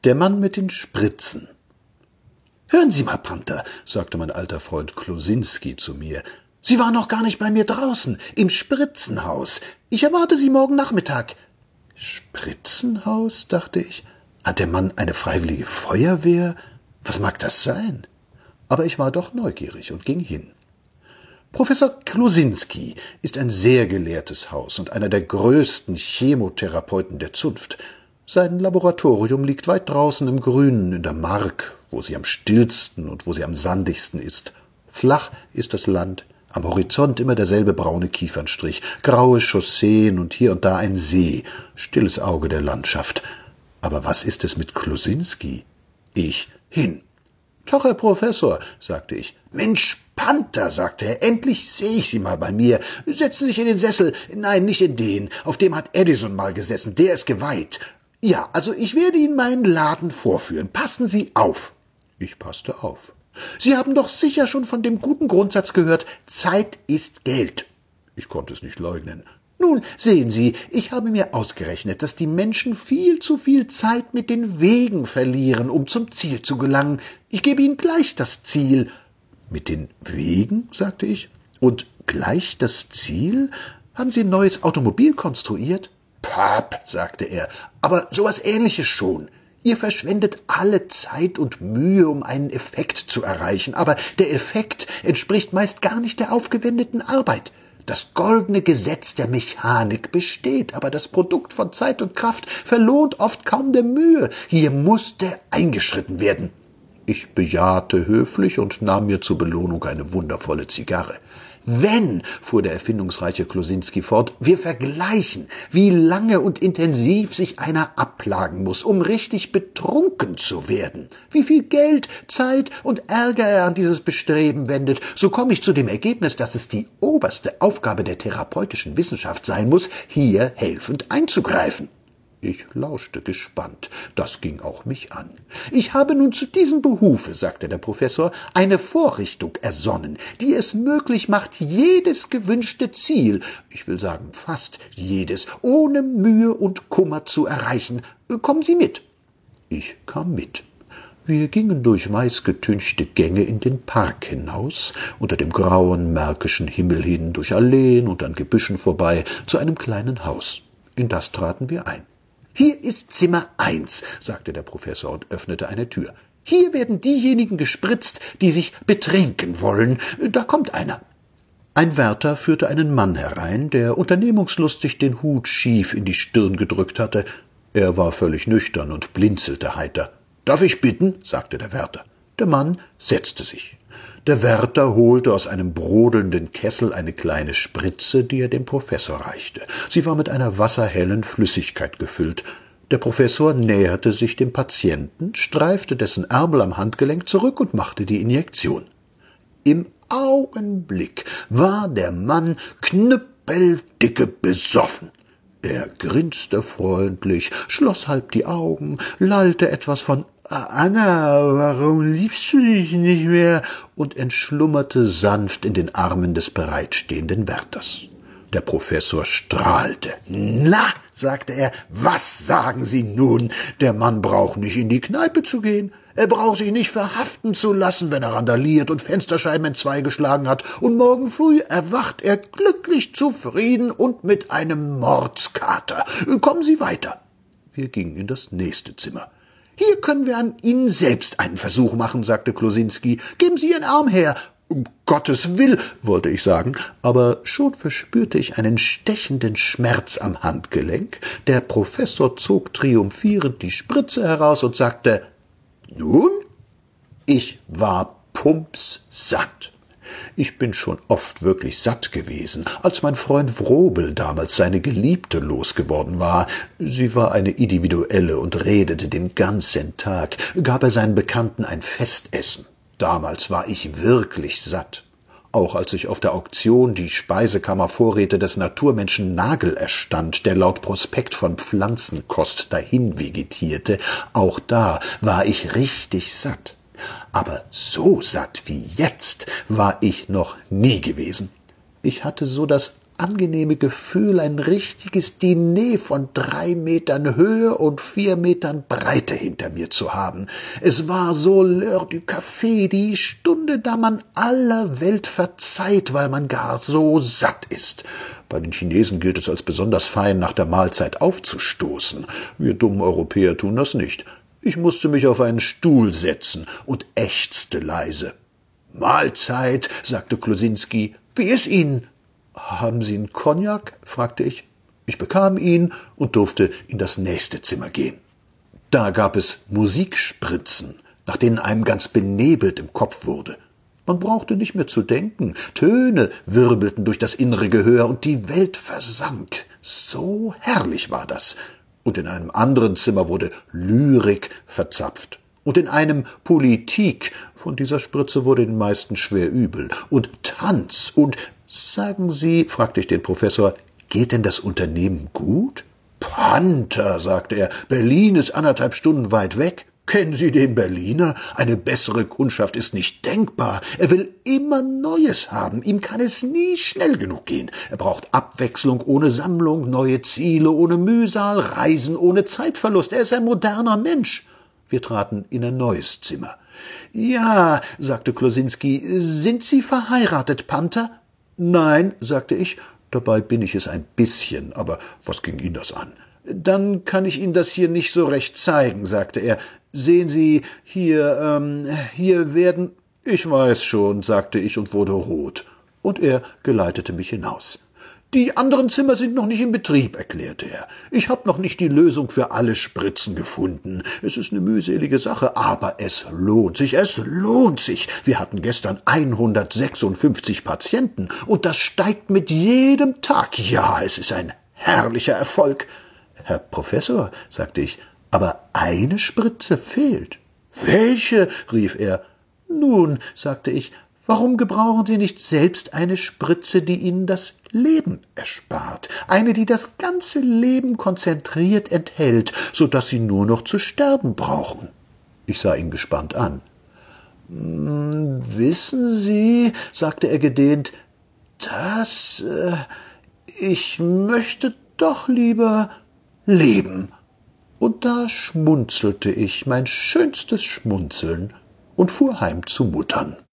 Der Mann mit den Spritzen. »Hören Sie mal, Panther«, sagte mein alter Freund Klosinski zu mir, »Sie waren noch gar nicht bei mir draußen, im Spritzenhaus. Ich erwarte Sie morgen Nachmittag.« »Spritzenhaus?«, dachte ich. »Hat der Mann eine freiwillige Feuerwehr? Was mag das sein?« Aber ich war doch neugierig und ging hin. Professor Klosinski ist ein sehr gelehrtes Haus und einer der größten Chemotherapeuten der Zunft. Sein Laboratorium liegt weit draußen im Grünen in der Mark, wo sie am stillsten und wo sie am sandigsten ist. Flach ist das Land, am Horizont immer derselbe braune Kiefernstrich, graue Chausseen und hier und da ein See, stilles Auge der Landschaft. Aber was ist es mit Klosinski? Ich hin. »Tag, Herr Professor«, sagte ich. »Mensch, Panther«, sagte er, »endlich sehe ich Sie mal bei mir. Setzen Sie sich in den Sessel. Nein, nicht in den. Auf dem hat Edison mal gesessen. Der ist geweiht. Ja, also ich werde Ihnen meinen Laden vorführen. Passen Sie auf.« Ich passte auf. »Sie haben doch sicher schon von dem guten Grundsatz gehört, Zeit ist Geld.« Ich konnte es nicht leugnen. »Nun, sehen Sie, ich habe mir ausgerechnet, dass die Menschen viel zu viel Zeit mit den Wegen verlieren, um zum Ziel zu gelangen. Ich gebe Ihnen gleich das Ziel.« »Mit den Wegen?«, sagte ich. »Und gleich das Ziel? Haben Sie ein neues Automobil konstruiert?« »Pap«, sagte er, »aber sowas Ähnliches schon. Ihr verschwendet alle Zeit und Mühe, um einen Effekt zu erreichen, aber der Effekt entspricht meist gar nicht der aufgewendeten Arbeit. Das goldene Gesetz der Mechanik besteht, aber das Produkt von Zeit und Kraft verlohnt oft kaum der Mühe. Hier musste eingeschritten werden.« Ich bejahte höflich und nahm mir zur Belohnung eine wundervolle Zigarre. »Wenn«, fuhr der erfindungsreiche Klosinski fort, »wir vergleichen, wie lange und intensiv sich einer abplagen muss, um richtig betrunken zu werden, wie viel Geld, Zeit und Ärger er an dieses Bestreben wendet, so komme ich zu dem Ergebnis, dass es die oberste Aufgabe der therapeutischen Wissenschaft sein muss, hier helfend einzugreifen.« Ich lauschte gespannt. Das ging auch mich an. »Ich habe nun zu diesem Behufe«, sagte der Professor, »eine Vorrichtung ersonnen, die es möglich macht, jedes gewünschte Ziel, ich will sagen fast jedes, ohne Mühe und Kummer zu erreichen. Kommen Sie mit.« Ich kam mit. Wir gingen durch weißgetünchte Gänge in den Park hinaus, unter dem grauen märkischen Himmel hin, durch Alleen und an Gebüschen vorbei, zu einem kleinen Haus. In das traten wir ein. »Hier ist Zimmer 1«, sagte der Professor und öffnete eine Tür. »Hier werden diejenigen gespritzt, die sich betrinken wollen. Da kommt einer.« Ein Wärter führte einen Mann herein, der unternehmungslustig den Hut schief in die Stirn gedrückt hatte. Er war völlig nüchtern und blinzelte heiter. »Darf ich bitten?«, sagte der Wärter. Der Mann setzte sich. Der Wärter holte aus einem brodelnden Kessel eine kleine Spritze, die er dem Professor reichte. Sie war mit einer wasserhellen Flüssigkeit gefüllt. Der Professor näherte sich dem Patienten, streifte dessen Ärmel am Handgelenk zurück und machte die Injektion. Im Augenblick war der Mann knüppeldicke besoffen. Er grinste freundlich, schloss halb die Augen, lallte etwas von »Anna, warum liebst du dich nicht mehr?« und entschlummerte sanft in den Armen des bereitstehenden Wärters. Der Professor strahlte. »Na«, sagte er, »was sagen Sie nun? Der Mann braucht nicht in die Kneipe zu gehen. Er braucht sich nicht verhaften zu lassen, wenn er randaliert und Fensterscheiben entzwei geschlagen hat, und morgen früh erwacht er glücklich zufrieden und mit einem Mordskater. Kommen Sie weiter.« Wir gingen in das nächste Zimmer. »Hier können wir an Ihnen selbst einen Versuch machen«, sagte Klosinski. »Geben Sie Ihren Arm her.« »Um Gottes Willen«, wollte ich sagen, aber schon verspürte ich einen stechenden Schmerz am Handgelenk. Der Professor zog triumphierend die Spritze heraus und sagte, »Nun?« Ich war pumpssatt. Ich bin schon oft wirklich satt gewesen, als mein Freund Wrobel damals seine Geliebte losgeworden war. Sie war eine Individuelle und redete den ganzen Tag, gab er seinen Bekannten ein Festessen. Damals war ich wirklich satt. Auch als ich auf der Auktion die Speisekammervorräte des Naturmenschen Nagel erstand, der laut Prospekt von Pflanzenkost dahin vegetierte, auch da war ich richtig satt. Aber so satt wie jetzt war ich noch nie gewesen. Ich hatte so das angenehme Gefühl, ein richtiges Diner von 3 Metern Höhe und 4 Metern Breite hinter mir zu haben. Es war so l'heure du café, die Stunde, da man aller Welt verzeiht, weil man gar so satt ist. Bei den Chinesen gilt es als besonders fein, nach der Mahlzeit aufzustoßen. Wir dummen Europäer tun das nicht. Ich musste mich auf einen Stuhl setzen und ächzte leise. »Mahlzeit«, sagte Klosinski. »Wie ist Ihnen?« »Haben Sie einen Cognac?« fragte ich. Ich bekam ihn und durfte in das nächste Zimmer gehen. Da gab es Musikspritzen, nach denen einem ganz benebelt im Kopf wurde. Man brauchte nicht mehr zu denken. Töne wirbelten durch das innere Gehör und die Welt versank. So herrlich war das. Und in einem anderen Zimmer wurde Lyrik verzapft. Und in einem Politik, von dieser Spritze wurde den meisten schwer übel. Und Tanz und »Sagen Sie«, fragte ich den Professor, »geht denn das Unternehmen gut?« »Panther«, sagte er, »Berlin ist 1,5 Stunden weit weg. Kennen Sie den Berliner? Eine bessere Kundschaft ist nicht denkbar. Er will immer Neues haben. Ihm kann es nie schnell genug gehen. Er braucht Abwechslung ohne Sammlung, neue Ziele ohne Mühsal, Reisen ohne Zeitverlust. Er ist ein moderner Mensch.« Wir traten in ein neues Zimmer. »Ja«, sagte Klosinski, »sind Sie verheiratet, Panther?« »Nein«, sagte ich, »dabei bin ich es ein bisschen, aber was ging ihn das an?« »Dann kann ich Ihnen das hier nicht so recht zeigen«, sagte er. »Sehen Sie, hier werden...« »Ich weiß schon«, sagte ich und wurde rot. Und er geleitete mich hinaus. »Die anderen Zimmer sind noch nicht in Betrieb«, erklärte er. »Ich habe noch nicht die Lösung für alle Spritzen gefunden. Es ist eine mühselige Sache, aber es lohnt sich, es lohnt sich. Wir hatten gestern 156 Patienten und das steigt mit jedem Tag. Ja, es ist ein herrlicher Erfolg.« »Herr Professor«, sagte ich, »aber eine Spritze fehlt.« »Welche?« rief er. »Nun«, sagte ich, »warum gebrauchen Sie nicht selbst eine Spritze, die Ihnen das Leben erspart? Eine, die das ganze Leben konzentriert enthält, so dass Sie nur noch zu sterben brauchen.« Ich sah ihn gespannt an. »Wissen Sie«, sagte er gedehnt, »ich möchte doch lieber leben.« Und da schmunzelte ich mein schönstes Schmunzeln und fuhr heim zu Muttern.